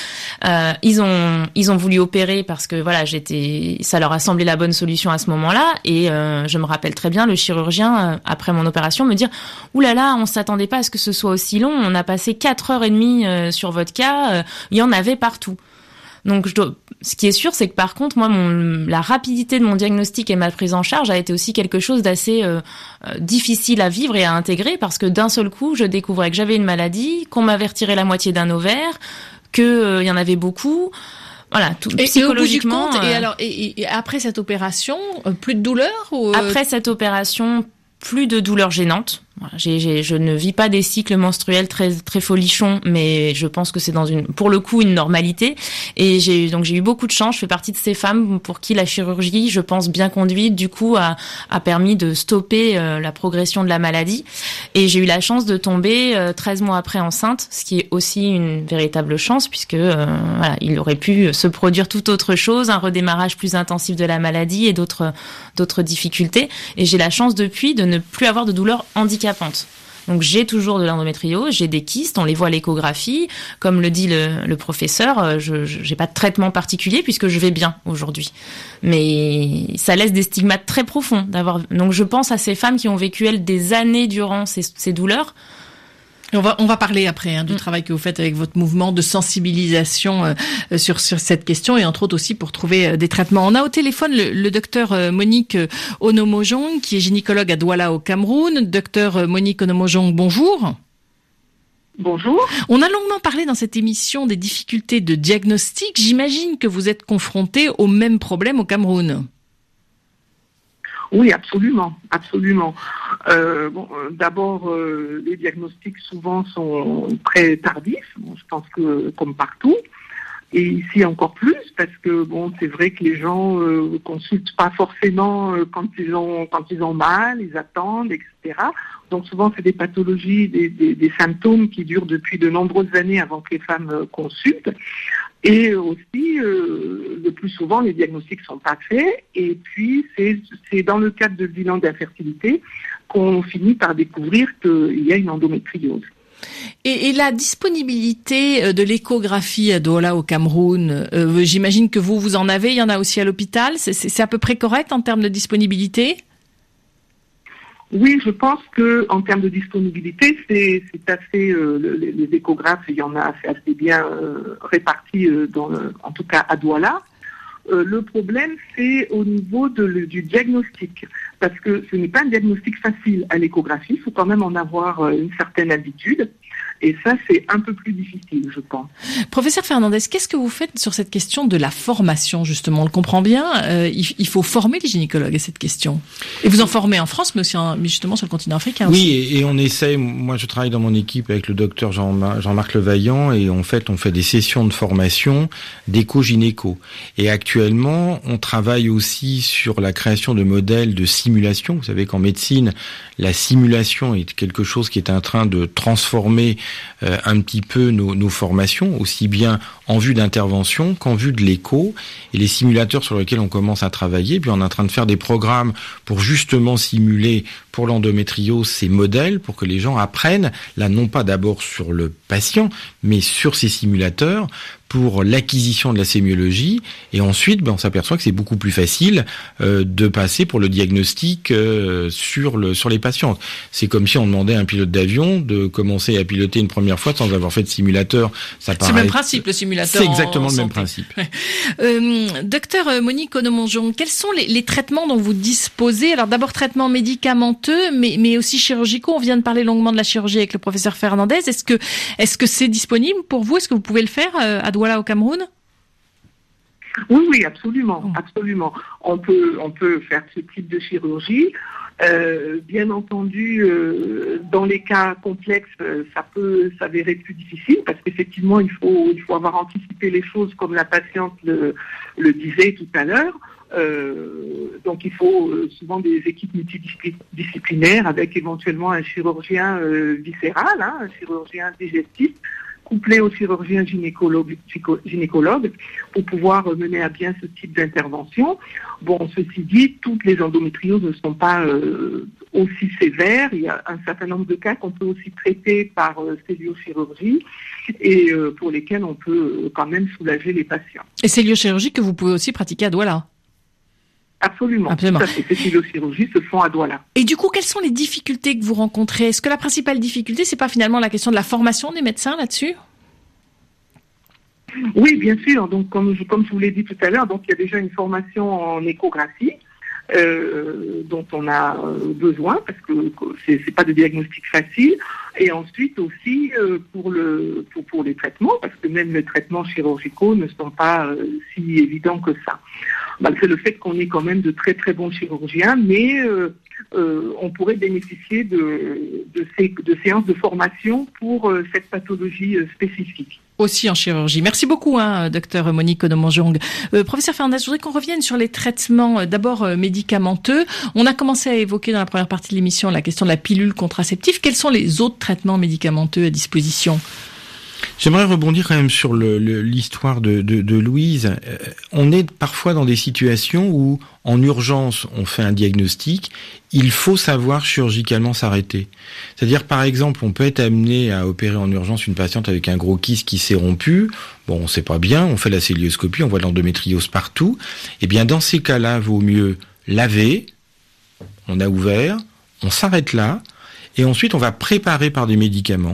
euh, ils ont ils ont voulu opérer parce que voilà j'étais ça leur a semblé la bonne solution à ce moment-là et euh, je me rappelle très bien le chirurgien euh, après mon opération me dire oula là, on s'attendait pas à ce que ce soit aussi long. On a passé quatre heures et demie euh, sur votre cas. Euh, il y en avait partout. Donc, je dois... ce qui est sûr, c'est que par contre, moi, mon... la rapidité de mon diagnostic et ma prise en charge a été aussi quelque chose d'assez euh, euh, difficile à vivre et à intégrer parce que d'un seul coup, je découvrais que j'avais une maladie, qu'on m'avait retiré la moitié d'un ovaire, que euh, il y en avait beaucoup. Voilà, tout, et, psychologiquement. Et, au bout du compte, euh... et alors, et, et après cette opération, euh, plus de douleur ou euh... Après cette opération, plus de douleurs gênantes. J'ai, j'ai, je ne vis pas des cycles menstruels très très folichons, mais je pense que c'est dans une, pour le coup, une normalité. Et j'ai donc j'ai eu beaucoup de chance. Je fais partie de ces femmes pour qui la chirurgie, je pense bien conduite, du coup, a, a permis de stopper euh, la progression de la maladie. Et j'ai eu la chance de tomber euh, treize mois après enceinte, ce qui est aussi une véritable chance puisque euh, voilà, il aurait pu se produire tout autre chose, un redémarrage plus intensif de la maladie et d'autres d'autres difficultés. Et j'ai la chance depuis de ne plus avoir de douleurs handicapantes. Donc j'ai toujours de l'endométriose, j'ai des kystes, on les voit à l'échographie. Comme le dit le, le professeur, je j'ai pas de traitement particulier puisque je vais bien aujourd'hui. Mais ça laisse des stigmates très profonds d'avoir. Donc je pense à ces femmes qui ont vécu elles des années durant ces, ces douleurs. On va on va parler après hein, du mmh. travail que vous faites avec votre mouvement de sensibilisation euh, sur sur cette question et entre autres aussi pour trouver euh, des traitements. On a au téléphone le, le docteur euh, Monique Onomojong qui est gynécologue à Douala au Cameroun. Docteur euh, Monique Onomojong, bonjour. Bonjour. On a longuement parlé dans cette émission des difficultés de diagnostic. J'imagine que vous êtes confronté au même problème au Cameroun. Oui, absolument, absolument. Euh, bon, euh, d'abord, euh, les diagnostics souvent sont très tardifs. Bon, je pense que comme partout, et ici encore plus, parce que bon, c'est vrai que les gens euh, consultent pas forcément euh, quand ils ont quand ils ont mal, ils attendent, et cetera. Donc souvent, c'est des pathologies, des, des, des symptômes qui durent depuis de nombreuses années avant que les femmes euh, consultent. Et aussi, euh, le plus souvent, les diagnostics sont pas faits. Et puis, c'est, c'est dans le cadre de bilan d'infertilité qu'on finit par découvrir qu'il y a une endométriose. Et, et la disponibilité de l'échographie à Douala au Cameroun, euh, j'imagine que vous, vous en avez, il y en a aussi à l'hôpital. C'est, c'est, c'est à peu près correct en termes de disponibilité ? Oui, je pense que en termes de disponibilité, c'est, c'est assez euh, les, les échographes, il y en a assez, assez bien euh, répartis, euh, dans le, en tout cas à Douala. Euh, le problème, c'est au niveau de, le, du diagnostic, parce que ce n'est pas un diagnostic facile à l'échographie. Il faut quand même en avoir euh, une certaine habitude. Et ça, c'est un peu plus difficile, je pense. Professeur Fernandez, qu'est-ce que vous faites sur cette question de la formation, justement ? On le comprend bien, euh, il, il faut former les gynécologues à cette question. Et vous en formez en France, mais aussi en, mais justement sur le continent africain oui, aussi. Oui, et, et on essaie, moi je travaille dans mon équipe avec le docteur Jean, Jean-Marc Levaillant, et en fait on fait des sessions de formation d'éco-gynéco. Et actuellement, on travaille aussi sur la création de modèles de simulation. Vous savez qu'en médecine, la simulation est quelque chose qui est en train de transformer Euh, un petit peu nos, nos formations, aussi bien en vue d'intervention qu'en vue de l'écho, et les simulateurs sur lesquels on commence à travailler. Puis on est en train de faire des programmes pour justement simuler pour l'endométriose ces modèles, pour que les gens apprennent, là non pas d'abord sur le patient, mais sur ces simulateurs, pour l'acquisition de la sémiologie, et ensuite ben, on s'aperçoit que c'est beaucoup plus facile euh, de passer pour le diagnostic euh, sur le sur les patientes. C'est comme si on demandait à un pilote d'avion de commencer à piloter une première fois sans avoir fait de simulateur. Ça paraît... C'est le même principe, le simulateur. C'est exactement en le même santé. principe. Euh, docteur Monique Onomonjong, quels sont les, les traitements dont vous disposez? Alors d'abord traitements médicamenteux, mais, mais aussi chirurgicaux. On vient de parler longuement de la chirurgie avec le professeur Fernandez. Est-ce que est-ce que c'est disponible pour vous? Est-ce que vous pouvez le faire euh, à Douala au Cameroun? Oui, oui, absolument, absolument. On peut, on peut faire ce type de chirurgie. Euh, bien entendu, euh, dans les cas complexes, euh, ça peut s'avérer plus difficile parce qu'effectivement, il faut, il faut avoir anticipé les choses comme la patiente le, le disait tout à l'heure. Euh, donc, il faut euh, souvent des équipes multidisciplinaires avec éventuellement un chirurgien euh, viscéral, hein, un chirurgien digestif, couplé au chirurgien gynécologue, gynécologue pour pouvoir mener à bien ce type d'intervention. Bon, ceci dit, toutes les endométrioses ne sont pas euh, aussi sévères. Il y a un certain nombre de cas qu'on peut aussi traiter par euh, celluliochirurgie et euh, pour lesquels on peut euh, quand même soulager les patients. Et celluliochirurgie que vous pouvez aussi pratiquer à Douala? Absolument. Absolument. Tout à fait. Ces celluliochirurgies se font à Douala. Et du coup, quelles sont les difficultés que vous rencontrez? Est-ce que la principale difficulté, c'est pas finalement la question de la formation des médecins là-dessus? Oui, bien sûr. Donc, comme je, comme je vous l'ai dit tout à l'heure, donc il y a déjà une formation en échographie euh, dont on a besoin parce que c'est, c'est pas de diagnostic facile. Et ensuite aussi euh, pour le pour, pour les traitements, parce que même les traitements chirurgicaux ne sont pas euh, si évidents que ça. Malgré le fait qu'on ait quand même de très très bons chirurgiens, mais euh, euh, on pourrait bénéficier de de, ces, de séances de formation pour euh, cette pathologie euh, spécifique. Aussi en chirurgie. Merci beaucoup, hein, docteur Monique Onomonjong. Euh, professeur Fernandez, je voudrais qu'on revienne sur les traitements euh, d'abord euh, médicamenteux. On a commencé à évoquer dans la première partie de l'émission la question de la pilule contraceptive. Quels sont les autres traitements médicamenteux à disposition? J'aimerais rebondir quand même sur le, le, l'histoire de, de, de Louise. Euh, on est parfois dans des situations où, en urgence, on fait un diagnostic. Il faut savoir chirurgicalement s'arrêter. C'est-à-dire, par exemple, on peut être amené à opérer en urgence une patiente avec un gros kyste qui s'est rompu. Bon, on sait pas bien, on fait la célioscopie, on voit de l'endométriose partout. Eh bien, dans ces cas-là, vaut mieux laver. On a ouvert, on s'arrête là, et ensuite on va préparer par des médicaments.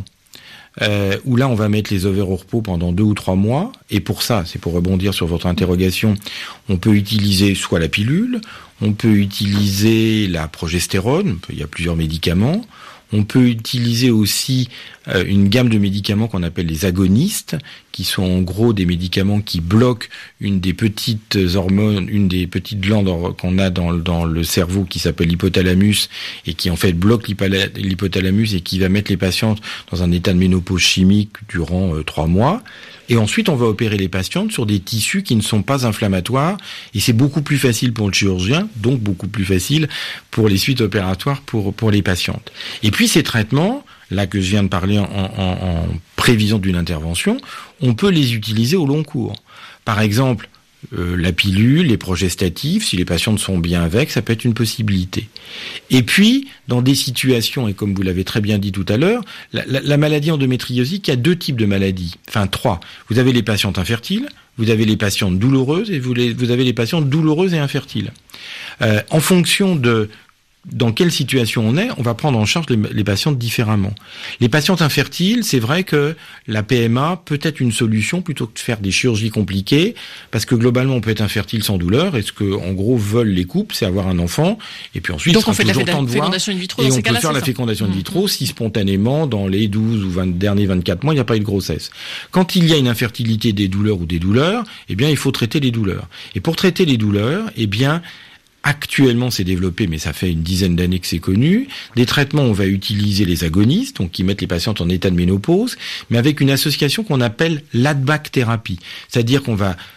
Euh, où là on va mettre les ovaires au repos pendant deux ou trois mois, et pour ça, c'est pour rebondir sur votre interrogation, on peut utiliser soit la pilule, on peut utiliser la progestérone, il y a plusieurs médicaments, on peut utiliser aussi euh, une gamme de médicaments qu'on appelle les agonistes, qui sont en gros des médicaments qui bloquent une des petites hormones, une des petites glandes qu'on a dans, dans le cerveau qui s'appelle l'hypothalamus et qui en fait bloque l'hypothalamus et qui va mettre les patientes dans un état de ménopause chimique durant euh, trois mois. Et ensuite, on va opérer les patientes sur des tissus qui ne sont pas inflammatoires. Et c'est beaucoup plus facile pour le chirurgien, donc beaucoup plus facile pour les suites opératoires pour, pour les patientes. Et puis, ces traitements, là que je viens de parler en, en, en prévision d'une intervention, on peut les utiliser au long cours. Par exemple, euh, la pilule, les progestatifs, si les patientes sont bien avec, ça peut être une possibilité. Et puis, dans des situations, et comme vous l'avez très bien dit tout à l'heure, la, la, la maladie endométriosique, il y a deux types de maladies, enfin trois. Vous avez les patientes infertiles, vous avez les patientes douloureuses, et vous, les, vous avez les patientes douloureuses et infertiles. Euh, en fonction de dans quelle situation on est, on va prendre en charge les, les patientes différemment. Les patientes infertiles, c'est vrai que la P M A peut être une solution plutôt que de faire des chirurgies compliquées, parce que globalement on peut être infertile sans douleur, et ce que en gros veulent les couples, c'est avoir un enfant, et puis ensuite donc il sera on fait toujours la temps de voir, fécondation in vitro, et dans on ces peut cas-là, faire la ça. fécondation in Mmh. vitro si spontanément dans les douze ou vingt derniers vingt-quatre mois il n'y a pas eu de grossesse. Quand il y a une infertilité des douleurs ou des douleurs, eh bien il faut traiter les douleurs. Et pour traiter les douleurs, eh bien actuellement, c'est développé, mais ça fait une dizaine d'années que c'est connu. Des traitements, on va utiliser les agonistes, donc qui mettent les patientes en état de ménopause, mais avec une association qu'on appelle l'A D B A C thérapie. C'est-à-dire qu'on va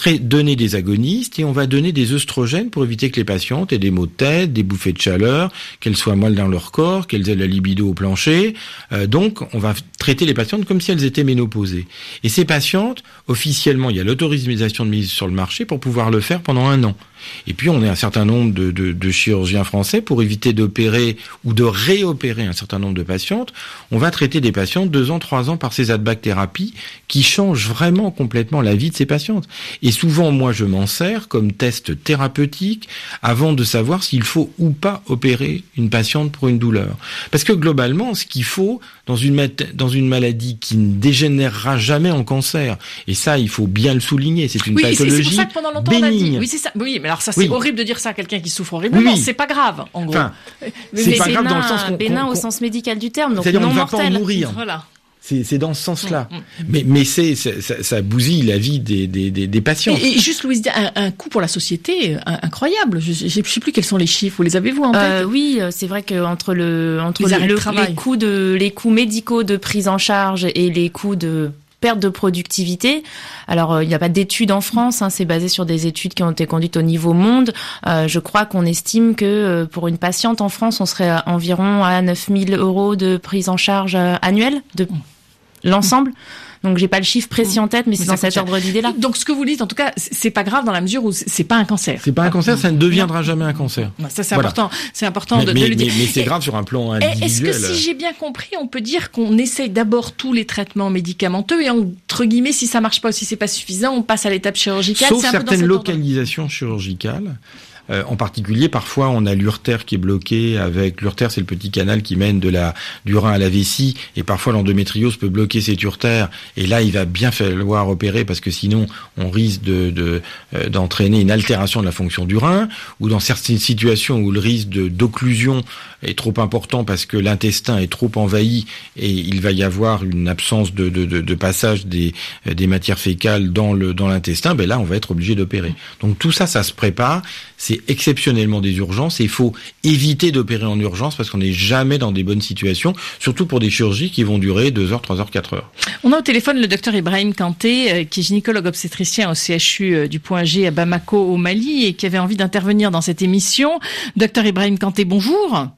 pré- donner des agonistes et on va donner des œstrogènes pour éviter que les patientes aient des maux de tête, des bouffées de chaleur, qu'elles soient molles dans leur corps, qu'elles aient la libido au plancher. Euh, donc, on va traiter les patientes comme si elles étaient ménopausées. Et ces patientes, officiellement, il y a l'autorisation de mise sur le marché pour pouvoir le faire pendant un an. Et puis, on est un certain nombre de, de, de chirurgiens français pour éviter d'opérer ou de réopérer un certain nombre de patientes. On va traiter des patientes deux ans, trois ans par ces adbacthérapies qui changent vraiment complètement la vie de ces patientes. Et souvent, moi, je m'en sers comme test thérapeutique avant de savoir s'il faut ou pas opérer une patiente pour une douleur. Parce que globalement, ce qu'il faut dans une, mat- dans une maladie qui ne dégénérera jamais en cancer, et ça, il faut bien le souligner, c'est une oui, pathologie c'est, c'est pour ça que pendant longtemps bénigne. On a dit, oui, c'est ça. Oui, mais alors ça, c'est oui. horrible de dire ça à quelqu'un qui souffre horriblement. Oui. C'est pas grave, en gros. Enfin, mais c'est mais pas bénin, grave dans le sens qu'on, bénin qu'on, au sens médical du terme, donc c'est-à-dire non on ne va mortel. pas en mourir. Voilà. C'est, c'est dans ce sens-là. Mmh. Mais, mais c'est, c'est ça, ça bousille la vie des, des, des, des patients. Et, et juste, Louise, un, un coût pour la société incroyable. Je ne sais plus quels sont les chiffres. Vous les avez-vous en tête? euh, Oui, c'est vrai que entre le entre le, le, les coûts de les coûts médicaux de prise en charge et les coûts de perte de productivité. Alors, il n'y a pas d'études en France, hein, c'est basé sur des études qui ont été conduites au niveau monde. Euh, je crois qu'on estime que euh, pour une patiente en France, on serait à environ à neuf mille euros de prise en charge euh, annuelle de l'ensemble. Donc, j'ai pas le chiffre précis en tête, mais, mais c'est dans cet ordre d'idée-là. Donc, ce que vous dites, en tout cas, c'est pas grave dans la mesure où c'est pas un cancer. C'est pas un cancer, ça ne deviendra jamais un cancer. Ça, c'est voilà. important. C'est important mais, de, mais, de le dire. Mais, mais c'est grave sur un plan individuel. Est-ce que si j'ai bien compris, on peut dire qu'on essaye d'abord tous les traitements médicamenteux et entre guillemets, si ça marche pas ou si c'est pas suffisant, on passe à l'étape chirurgicale. Sauf c'est un certaines peu dans localisations ordre. chirurgicales. Euh, en particulier, parfois, on a l'urtère qui est bloqué avec l'urtère, c'est le petit canal qui mène de la du rein à la vessie, et parfois l'endométriose peut bloquer cette urtère. Et là, il va bien falloir opérer parce que sinon, on risque de, de euh, d'entraîner une altération de la fonction du rein, ou dans certaines situations où le risque de d'occlusion est trop important parce que l'intestin est trop envahi et il va y avoir une absence de de, de, de passage des des matières fécales dans le dans l'intestin. Ben là, on va être obligé d'opérer. Donc tout ça, ça se prépare. C'est exceptionnellement des urgences et il faut éviter d'opérer en urgence parce qu'on n'est jamais dans des bonnes situations, surtout pour des chirurgies qui vont durer deux heures, trois heures, quatre heures. On a au téléphone le docteur Ibrahim Kanté, qui est gynécologue obstétricien au C H U du Point G à Bamako au Mali et qui avait envie d'intervenir dans cette émission. Docteur Ibrahim Kanté, bonjour.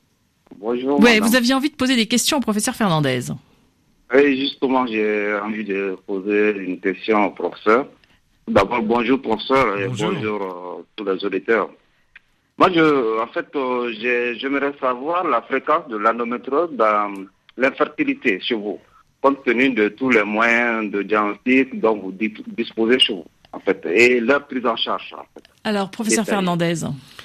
Bonjour. Ouais, vous aviez envie de poser des questions au professeur Fernandez. Oui, justement, j'ai envie de poser une question au professeur. D'abord, bonjour professeur et bonjour, bonjour euh, tous les auditeurs. Moi, je, en fait, euh, j'ai, j'aimerais savoir la fréquence de l'endométriose dans l'infertilité chez vous, compte tenu de tous les moyens de diagnostic dont vous disposez chez vous, en fait, et leur prise en charge. En fait. Alors, professeur Détaillé. Fernandez.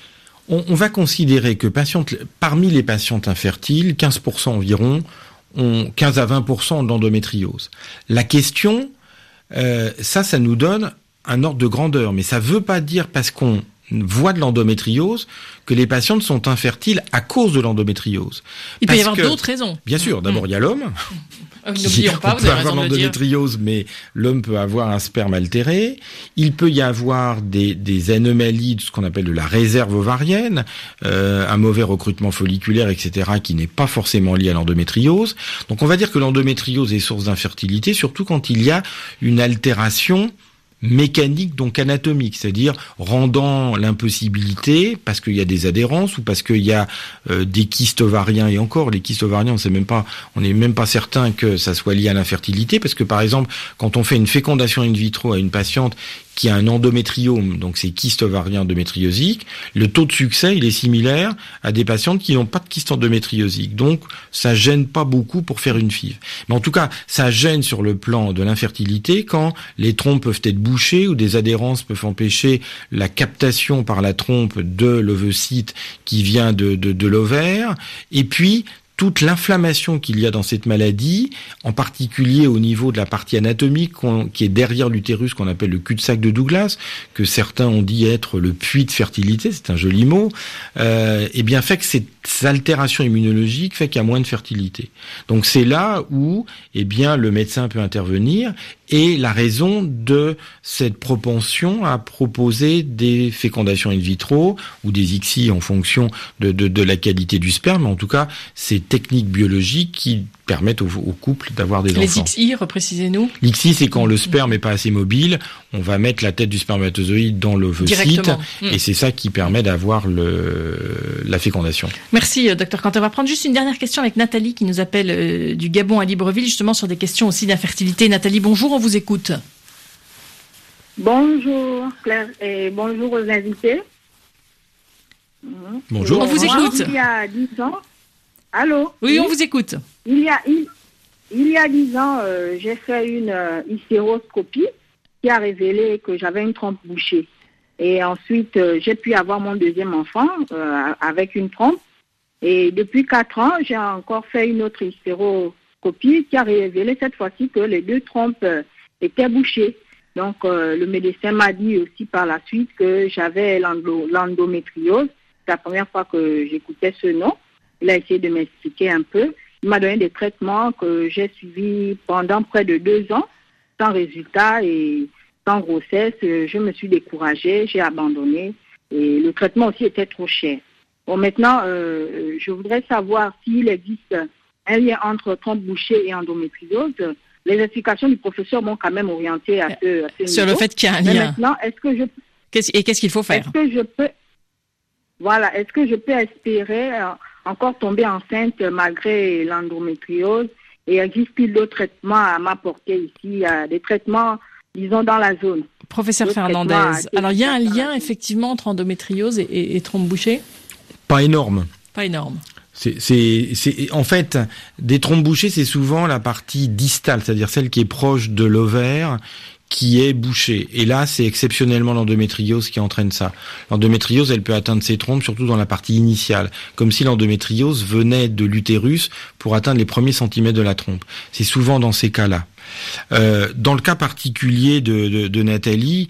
On, on va considérer que patientes, parmi les patientes infertiles, quinze pour cent environ ont quinze à vingt pour cent d'endométriose. La question, euh, ça, ça nous donne un ordre de grandeur, mais ça veut pas dire parce qu'on voit de l'endométriose que les patientes sont infertiles à cause de l'endométriose. Il parce peut y avoir que, d'autres raisons. Bien sûr, d'abord il y a l'homme. N'oublions pas, vous peut avez avoir raison de le dire. l'endométriose, mais l'homme peut avoir un sperme altéré. Il peut y avoir des, des anomalies de ce qu'on appelle de la réserve ovarienne, euh, un mauvais recrutement folliculaire, et cetera, qui n'est pas forcément lié à l'endométriose. Donc on va dire que l'endométriose est source d'infertilité, surtout quand il y a une altération mécanique, donc anatomique, c'est-à-dire rendant l'impossibilité parce qu'il y a des adhérences ou parce qu'il y a euh, des kystes ovariens, et encore les kystes ovariens, on sait même pas, on n'est même pas certain que ça soit lié à l'infertilité, parce que par exemple, quand on fait une fécondation in vitro à une patiente qui a un endométriome, donc c'est kyste ovarien endométriosique, le taux de succès, il est similaire à des patientes qui n'ont pas de kyste endométriosique. Donc, ça gêne pas beaucoup pour faire une F I V. Mais en tout cas, ça gêne sur le plan de l'infertilité quand les trompes peuvent être bouchées ou des adhérences peuvent empêcher la captation par la trompe de l'ovocyte qui vient de, de, de l'ovaire. Et puis, toute l'inflammation qu'il y a dans cette maladie, en particulier au niveau de la partie anatomique qui est derrière l'utérus, qu'on appelle le cul-de-sac de Douglas, que certains ont dit être le puits de fertilité, c'est un joli mot, euh, et bien fait que cette altération immunologique fait qu'il y a moins de fertilité. Donc c'est là où, eh bien, le médecin peut intervenir, et la raison de cette propension à proposer des fécondations in vitro ou des I C S I en fonction de, de, de la qualité du sperme. En tout cas, ces techniques biologiques qui permettent au, au couple d'avoir des Les enfants. X I, reprécisez-nous. L'X I, c'est quand le sperme n'est pas assez mobile, on va mettre la tête du spermatozoïde dans l'ovocyte, mmh. et c'est ça qui permet d'avoir le, la fécondation. Merci, docteur Quentin. On va prendre juste une dernière question avec Nathalie qui nous appelle euh, du Gabon à Libreville, justement sur des questions aussi d'infertilité. Nathalie, bonjour, on vous écoute. Bonjour Claire et bonjour aux invités. Bonjour. On vous écoute. Il y a dix ans. Allô? Oui, oui, on vous écoute. Il y a, il, il y a dix ans, euh, j'ai fait une euh, hystéroscopie qui a révélé que j'avais une trompe bouchée. Et ensuite, euh, j'ai pu avoir mon deuxième enfant euh, avec une trompe. Et depuis quatre ans, j'ai encore fait une autre hystéroscopie qui a révélé cette fois-ci que les deux trompes euh, étaient bouchées. Donc, euh, le médecin m'a dit aussi par la suite que j'avais l'endo- l'endométriose. C'est la première fois que j'écoutais ce nom. Il a essayé de m'expliquer un peu. Il m'a donné des traitements que j'ai suivis pendant près de deux ans, sans résultat et sans grossesse. Je me suis découragée, j'ai abandonné. Et le traitement aussi était trop cher. Bon, maintenant, euh, je voudrais savoir s'il existe un lien entre trompe bouchée et endométriose. Les explications du professeur m'ont quand même orienté à ce, à ce Sur niveau. le fait qu'il y a un Mais lien. maintenant, est-ce que je... Qu'est-ce, et qu'est-ce qu'il faut faire? Est-ce que je peux... Voilà, est-ce que je peux espérer euh, encore tomber enceinte malgré l'endométriose? Et existe-t-il d'autres traitements à m'apporter ici, euh, des traitements, disons, dans la zone? Professeur Le Fernandez, traitement, alors il y a un c'est- lien effectivement entre endométriose et, et, et trompe bouchée? Pas énorme. Pas énorme. C'est, c'est, c'est, en fait, des trompes bouchées, c'est souvent la partie distale, c'est-à-dire celle qui est proche de l'ovaire, qui est bouchée. Et là, c'est exceptionnellement l'endométriose qui entraîne ça. L'endométriose, elle peut atteindre ces trompes, surtout dans la partie initiale, comme si l'endométriose venait de l'utérus pour atteindre les premiers centimètres de la trompe. C'est souvent dans ces cas-là. Euh, dans le cas particulier de, de, de Nathalie,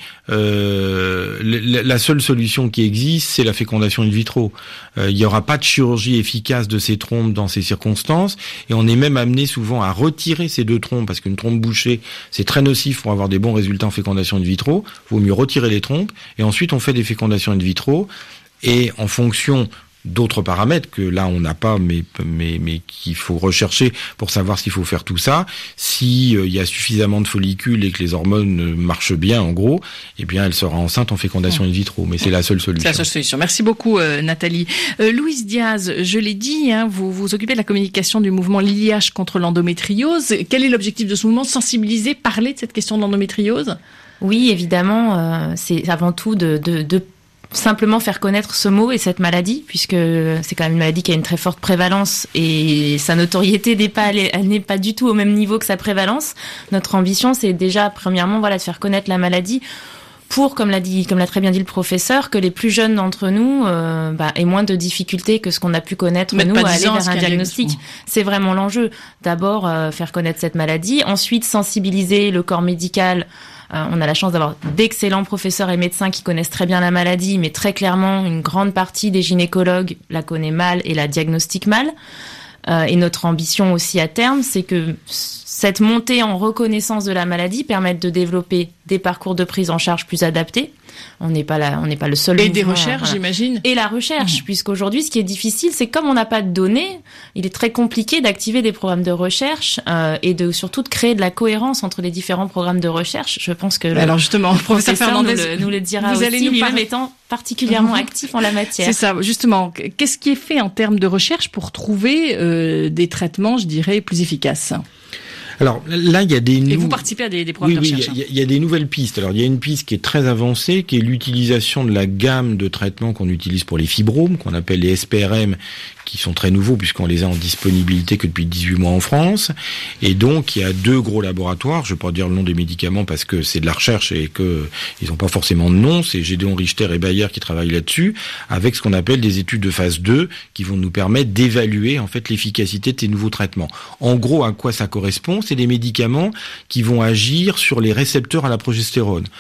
euh, la, la seule solution qui existe, c'est la fécondation in vitro. Euh, il n'y aura pas de chirurgie efficace de ces trompes dans ces circonstances, et on est même amené souvent à retirer ces deux trompes, parce qu'une trompe bouchée, c'est très nocif pour avoir des bons résultats en fécondation in vitro. Il vaut mieux retirer les trompes, et ensuite on fait des fécondations in vitro, et en fonction d'autres paramètres que là on n'a pas, mais mais mais qu'il faut rechercher pour savoir s'il faut faire tout ça. Si euh, il y a suffisamment de follicules et que les hormones marchent bien, en gros, eh bien elle sera enceinte en fécondation in vitro. Mais c'est la seule solution. C'est la seule solution. Merci beaucoup, euh, Nathalie. Euh, Louise Diaz, je l'ai dit, hein, vous vous occupez de la communication du mouvement Liliage contre l'endométriose. Quel est l'objectif de ce mouvement? Sensibiliser, parler de cette question de l'endométriose? Oui, évidemment, euh, c'est avant tout de, de, de simplement faire connaître ce mot et cette maladie, puisque c'est quand même une maladie qui a une très forte prévalence et sa notoriété n'est pas, elle n'est pas du tout au même niveau que sa prévalence. Notre ambition, c'est déjà, premièrement, voilà, de faire connaître la maladie pour, comme l'a dit, comme l'a très bien dit le professeur, que les plus jeunes d'entre nous euh, bah, aient moins de difficultés que ce qu'on a pu connaître Mettre nous pas à aller dix ans à vers ce un qu'il y a un diagnostic. diagnostic. C'est vraiment l'enjeu. D'abord, euh, faire connaître cette maladie. Ensuite, sensibiliser le corps médical. Euh, on a la chance d'avoir d'excellents professeurs et médecins qui connaissent très bien la maladie, mais très clairement, une grande partie des gynécologues la connaît mal et la diagnostique mal. Euh, et notre ambition aussi à terme, c'est que cette montée en reconnaissance de la maladie permette de développer des parcours de prise en charge plus adaptés. On n'est pas là, on n'est pas le seul. Et des mouvement, recherches, voilà. j'imagine. Et la recherche, mmh. puisqu'aujourd'hui, ce qui est difficile, c'est comme on n'a pas de données, il est très compliqué d'activer des programmes de recherche euh, et de surtout de créer de la cohérence entre les différents programmes de recherche. Je pense que alors justement, le professeur, professeur Fernandez nous le, nous le dira vous aussi, allez nous lui-même parler... étant particulièrement actif en la matière. C'est ça, justement. Qu'est-ce qui est fait en termes de recherche pour trouver euh, des traitements, je dirais, plus efficaces? Alors là, il y a des... Et vous participez à des, des programmes oui, de oui, recherche. il y, il y a des nouvelles pistes. Alors il y a une piste qui est très avancée, qui est l'utilisation de la gamme de traitements qu'on utilise pour les fibromes, qu'on appelle les S P R M, qui sont très nouveaux puisqu'on les a en disponibilité que depuis dix-huit mois en France. Et donc, il y a deux gros laboratoires. Je ne vais pas dire le nom des médicaments parce que c'est de la recherche et que ils n'ont pas forcément de nom. C'est Gédéon Richter et Bayer qui travaillent là-dessus, avec ce qu'on appelle des études de phase deux qui vont nous permettre d'évaluer en fait l'efficacité de ces nouveaux traitements. En gros, à quoi ça correspond? C'est des médicaments qui vont agir sur les récepteurs à la progestérone.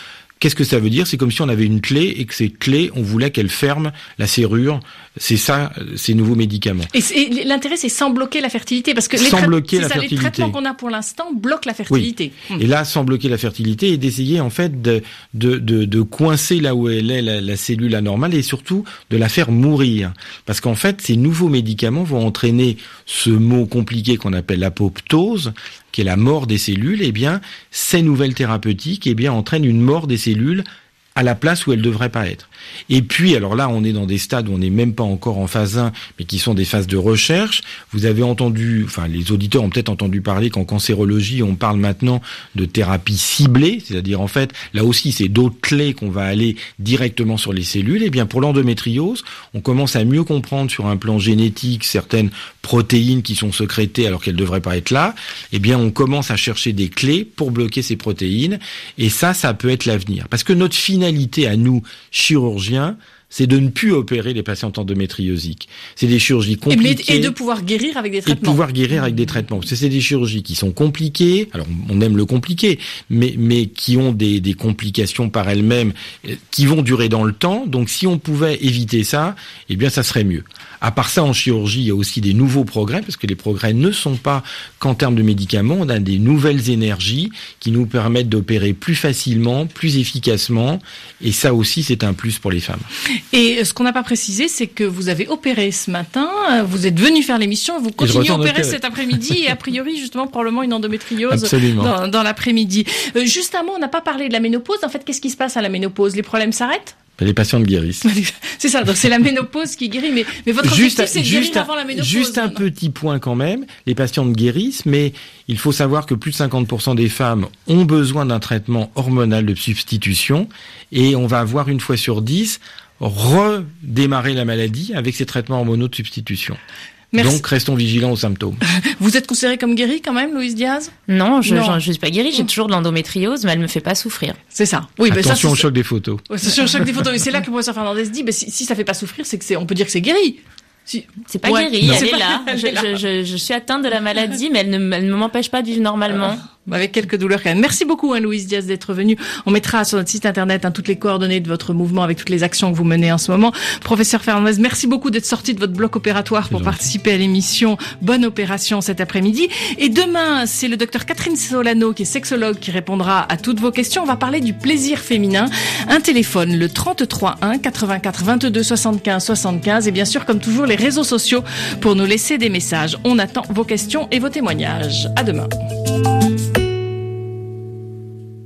Qu'est-ce que ça veut dire ? C'est comme si on avait une clé et que cette clé, on voulait qu'elle ferme la serrure. C'est ça, ces nouveaux médicaments. Et, et l'intérêt, c'est sans bloquer la fertilité, parce que les, sans trai- bloquer la ça, fertilité. les traitements qu'on a pour l'instant bloquent la fertilité. Oui. Et là, sans bloquer la fertilité, et d'essayer en fait de, de, de, de coincer là où elle est la, la cellule anormale et surtout de la faire mourir. Parce qu'en fait, ces nouveaux médicaments vont entraîner ce mot compliqué qu'on appelle l'apoptose, qui est la mort des cellules. Eh bien, ces nouvelles thérapeutiques, eh bien, entraînent une mort des cellules à la place où elle devrait pas être. Et puis, alors là, on est dans des stades où on n'est même pas encore en phase un, mais qui sont des phases de recherche. Vous avez entendu, enfin, les auditeurs ont peut-être entendu parler qu'en cancérologie, on parle maintenant de thérapie ciblée, c'est-à-dire, en fait, là aussi, c'est d'autres clés qu'on va aller directement sur les cellules. Et bien, pour l'endométriose, on commence à mieux comprendre sur un plan génétique certaines protéines qui sont sécrétées alors qu'elles devraient pas être là. Eh bien, on commence à chercher des clés pour bloquer ces protéines. Et ça, ça peut être l'avenir. Parce que notre finalité à nous, chirurgiens, c'est de ne plus opérer les patientes endométriosiques. C'est des chirurgies compliquées. Et de pouvoir guérir avec des traitements. Et de pouvoir guérir avec des traitements. Parce que c'est des chirurgies qui sont compliquées. Alors, on aime le compliqué, mais, mais qui ont des, des complications par elles-mêmes, qui vont durer dans le temps. Donc, si on pouvait éviter ça, eh bien, ça serait mieux. À part ça, en chirurgie, il y a aussi des nouveaux progrès, parce que les progrès ne sont pas qu'en termes de médicaments. On a des nouvelles énergies qui nous permettent d'opérer plus facilement, plus efficacement. Et ça aussi, c'est un plus pour les femmes. Et ce qu'on n'a pas précisé, c'est que vous avez opéré ce matin, vous êtes venu faire l'émission, vous continuez à opérer cet après-midi et a priori, justement, probablement une endométriose dans, dans l'après-midi. Euh, juste un mot, on n'a pas parlé de la ménopause. En fait, qu'est-ce qui se passe à la ménopause ? Les problèmes s'arrêtent ? Les patientes guérissent. C'est ça, donc c'est la ménopause qui guérit, mais, mais votre juste, objectif, c'est de juste guérir avant la ménopause. Juste un petit point quand même, les patientes guérissent, mais il faut savoir que plus de cinquante pour cent des femmes ont besoin d'un traitement hormonal de substitution, et on va avoir une fois sur dix redémarrer la maladie avec ces traitements hormonaux de substitution. Merci. Donc, restons vigilants aux symptômes. Vous êtes considérée comme guérie quand même, Louise Diaz ? Non, je ne suis pas guérie. J'ai toujours de l'endométriose, mais elle me fait pas souffrir. C'est ça. Oui, attention ça, au choc des photos. Ouais, attention au choc des photos. Et c'est là que le professeur Fernandez dit, bah, si, si ça fait pas souffrir, c'est que c'est, on peut dire que c'est guéri. Si. C'est pas ouais, guéri, non. elle, est, pas, là. elle est là. Je, je, je suis atteinte de la maladie, mais elle ne, elle ne m'empêche pas de vivre normalement. Avec quelques douleurs quand même. Merci beaucoup, hein, Louise Diaz, d'être venue. On mettra sur notre site internet hein, toutes les coordonnées de votre mouvement avec toutes les actions que vous menez en ce moment. Professeur Fernandez, merci beaucoup d'être sorti de votre bloc opératoire pour participer à l'émission. Bonne opération cet après-midi. Et demain, c'est le docteur Catherine Solano, qui est sexologue, qui répondra à toutes vos questions. On va parler du plaisir féminin. Un téléphone, le trente-trois un quatre-vingt-quatre vingt-deux soixante-quinze soixante-quinze. Et bien sûr, comme toujours, les réseaux sociaux pour nous laisser des messages. On attend vos questions et vos témoignages. À demain.